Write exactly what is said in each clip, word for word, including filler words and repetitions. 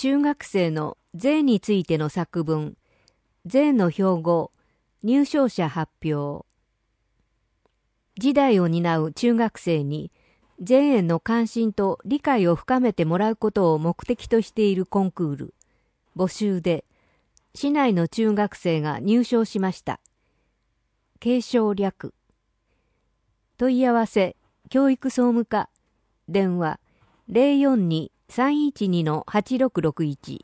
中学生の税についての作文、税の標語、入賞者発表。時代を担う中学生に税への関心と理解を深めてもらうことを目的としているコンクール、募集で、市内の中学生が入賞しました。継承略。問い合わせ、教育総務課、電話 ゼロよんに さんいちに はちろくろくいち。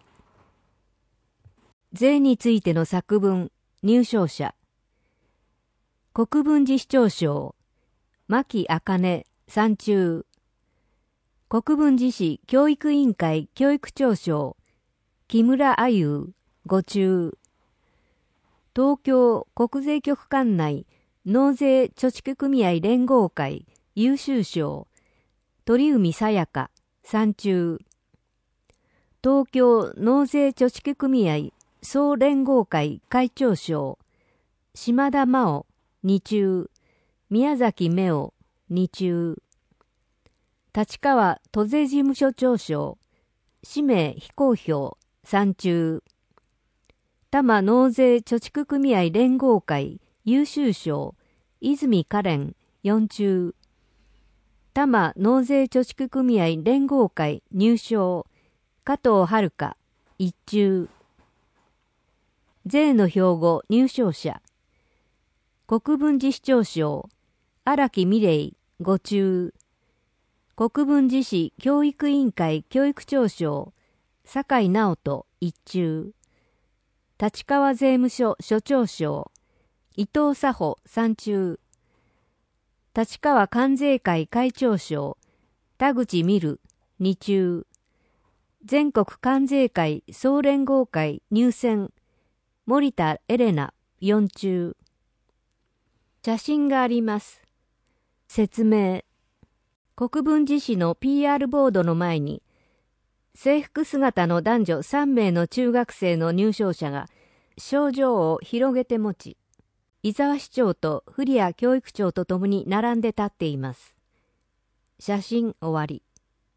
税についての作文、入賞者。国分寺市長賞、牧茜参中。国分寺市教育委員会教育長賞、木村あゆご中。東京国税局管内納税貯蓄組合連合会優秀賞、鳥海さやか参中。東京納税貯蓄組合総連合会会長賞、島田真央に中。宮崎芽央に中。立川都税事務所長賞、氏名非公表さん中。多摩納税貯蓄組合連合会優秀賞、泉カレンよん中。多摩納税貯蓄組合連合会入賞、加藤遥いち中。税の標語入賞者、国分寺市長賞、荒木美玲ご中。国分寺市教育委員会教育長賞、酒井直人いち中。立川税務署署長賞、伊藤佐穂さん中。立川関税会会長賞、田口美瑠に中。全国関税会総連合会入選、森田エレナよん中。写真があります。説明。国分寺市の ピーアール ボードの前に、制服姿の男女さん名の中学生の入賞者が賞状を広げて持ち、伊沢市長と古谷教育長とともに並んで立っています。写真終わり。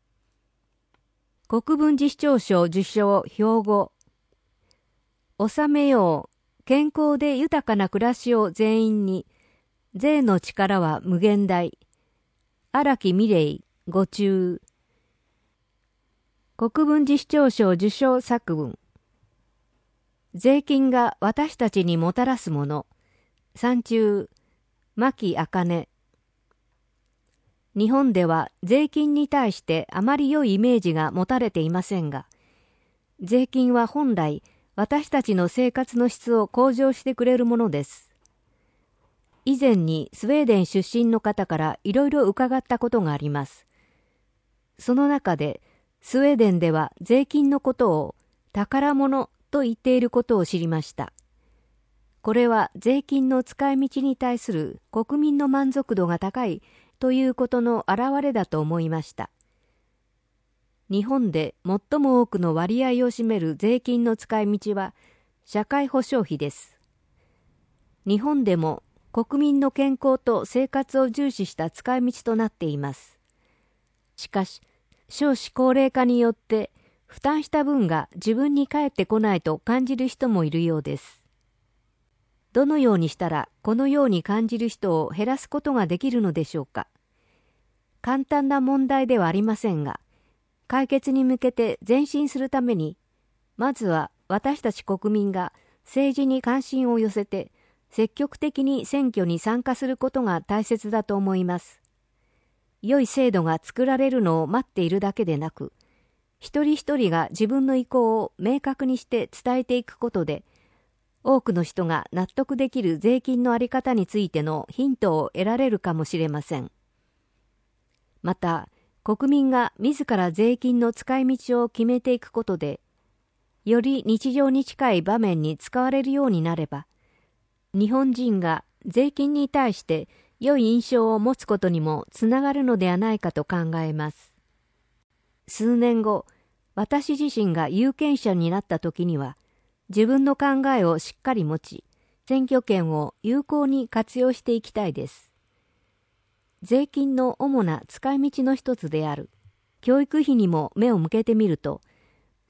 国分寺市長賞受賞標語。収めよう。健康で豊かな暮らしを全員に。税の力は無限大。荒木美玲ご中。国分寺市長賞受賞作文。税金が私たちにもたらすもの。三中、牧茜。日本では税金に対してあまり良いイメージが持たれていませんが、税金は本来私たちの生活の質を向上してくれるものです。以前にスウェーデン出身の方からいろいろ伺ったことがあります。その中でスウェーデンでは税金のことを宝物と言っていることを知りました。これは税金の使い道に対する国民の満足度が高いということの表れだと思いました。日本で最も多くの割合を占める税金の使い道は社会保障費です。日本でも国民の健康と生活を重視した使い道となっています。しかし、少子高齢化によって負担した分が自分に返ってこないと感じる人もいるようです。どのようにしたらこのように感じる人を減らすことができるのでしょうか。簡単な問題ではありませんが、解決に向けて前進するために、まずは私たち国民が政治に関心を寄せて、積極的に選挙に参加することが大切だと思います。良い制度が作られるのを待っているだけでなく、一人一人が自分の意向を明確にして伝えていくことで、多くの人が納得できる税金のあり方についてのヒントを得られるかもしれません。また、国民が自ら税金の使い道を決めていくことで、より日常に近い場面に使われるようになれば、日本人が税金に対して良い印象を持つことにもつながるのではないかと考えます。数年後、私自身が有権者になった時には、自分の考えをしっかり持ち、選挙権を有効に活用していきたいです。税金の主な使い道の一つである教育費にも目を向けてみると、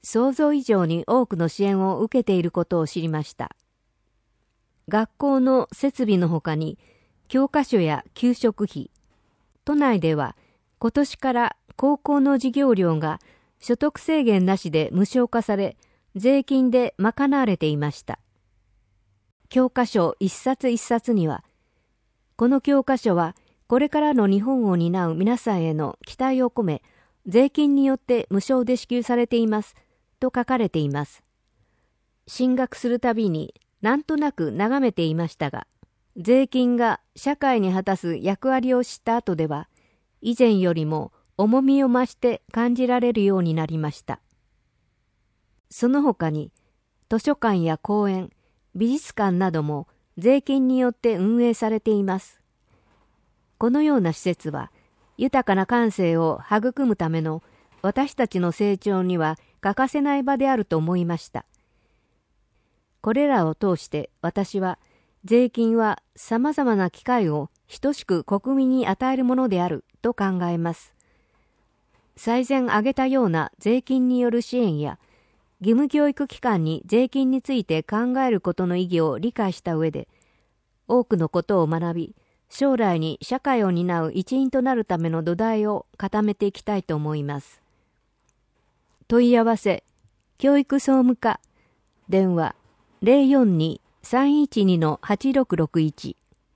想像以上に多くの支援を受けていることを知りました。学校の設備のほかに、教科書や給食費、都内では今年から高校の授業料が所得制限なしで無償化され、税金で賄われていました。教科書一冊一冊には、この教科書はこれからの日本を担う皆さんへの期待を込め、税金によって無償で支給されていますと書かれています。進学するたびになんとなく眺めていましたが、税金が社会に果たす役割を知った後では、以前よりも重みを増して感じられるようになりました。その他に、図書館や公園、美術館なども税金によって運営されています。このような施設は、豊かな感性を育むための私たちの成長には欠かせない場であると思いました。これらを通して私は、税金は様々な機会を等しく国民に与えるものであると考えます。最前挙げたような税金による支援や、義務教育機関に税金について考えることの意義を理解した上で、多くのことを学び、将来に社会を担う一員となるための土台を固めていきたいと思います。問い合わせ、教育総務課、電話 ゼロよんに さんいちに はちろくろくいち。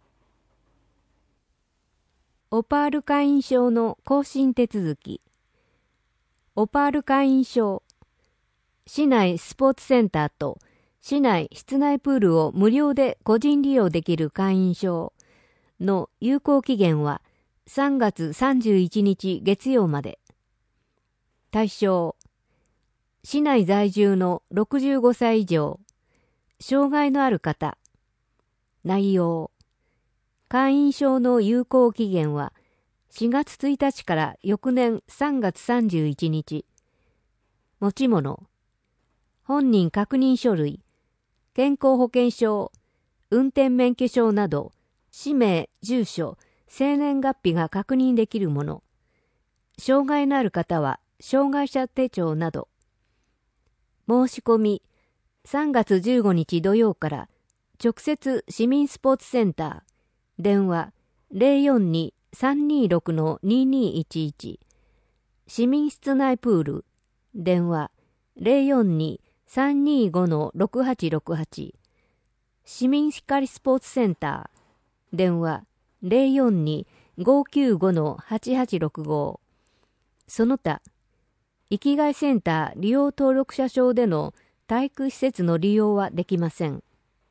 オパール会員証の更新手続き。オパール会員証、市内スポーツセンターと市内室内プールを無料で個人利用できる会員証の有効期限はさんがつさんじゅういちにち月曜まで。対象、市内在住のろくじゅうごさい以上、障害のある方。内容、会員証の有効期限はしがつついたちから翌年さんがつさんじゅういちにち。持ち物、本人確認書類、健康保険証、運転免許証など、氏名、住所、生年月日が確認できるもの。障害のある方は、障害者手帳など。申し込み、さんがつじゅうごにち土曜から、直接市民スポーツセンター、電話 ゼロよんに さんにろく ににいちいち、市民室内プール、電話 ゼロよんに さんにご ろくはちろくはち、市民光スポーツセンター、電話 ゼロよんに ごきゅうご はちはちろくご、その他、生きがいセンター利用登録者証での体育施設の利用はできません。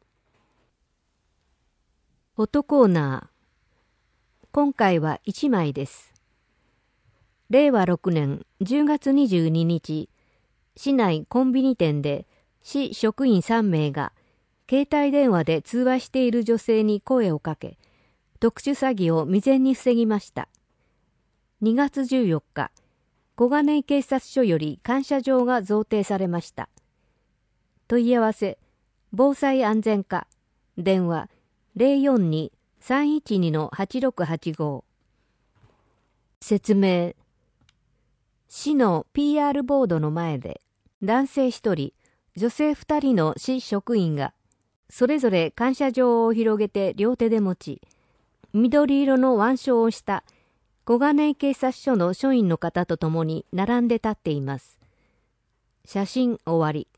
フォトコーナー。今回はいちまいです。れいわろくねんじゅうがつにじゅうににち、市内コンビニ店で市職員さんめいが携帯電話で通話している女性に声をかけ、特殊詐欺を未然に防ぎました。にがつじゅうよっか、小金井警察署より感謝状が贈呈されました。問い合わせ、防災安全課、電話 ゼロよんに さんいちに はちろくはちご。説明、市の ピーアール ボードの前で、男性ひとり、女性ふたりの市職員が、それぞれ感謝状を広げて両手で持ち、緑色の腕章をした小金井警察署の署員の方と共に並んで立っています。写真終わり。